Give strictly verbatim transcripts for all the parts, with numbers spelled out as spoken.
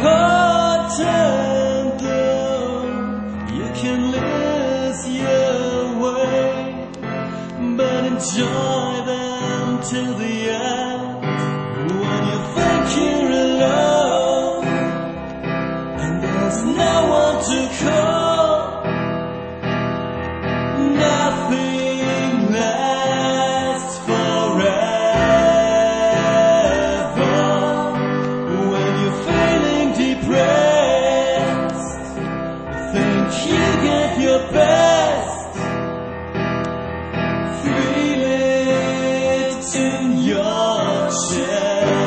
hard time though, you can lose your way, but enjoy them till the end. When you think you're alone and there's no one to call, nothing lasts forever. When you're feeling depressed, think you get your best, feel it in your chest.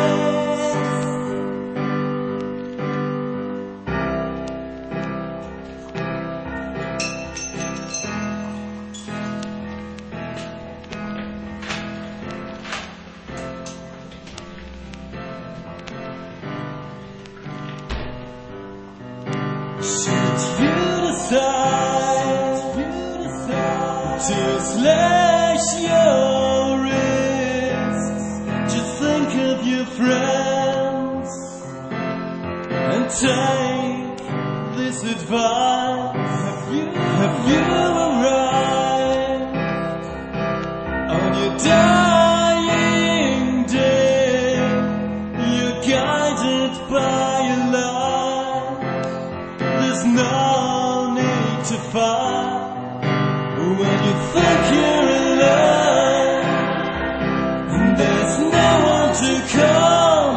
Should you decide to slash your wrists, just think of your friends and take this advice. Have you, have you arrived on your dying day? You're guided by your life. There's no need to fight. When you think you're alone and there's no one to come,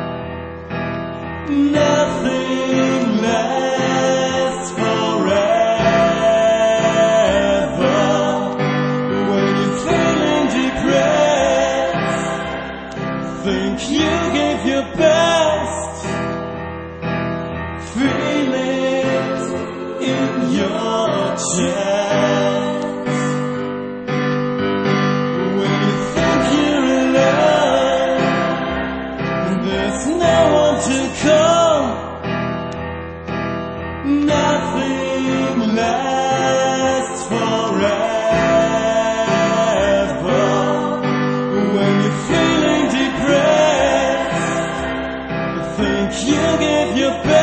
nothing lasts forever. When you're feeling depressed, think you gave your best, feel it in your chest. When you think you're alone and there's no one to come, nothing lasts forever. When you're feeling depressed, think you gave your best,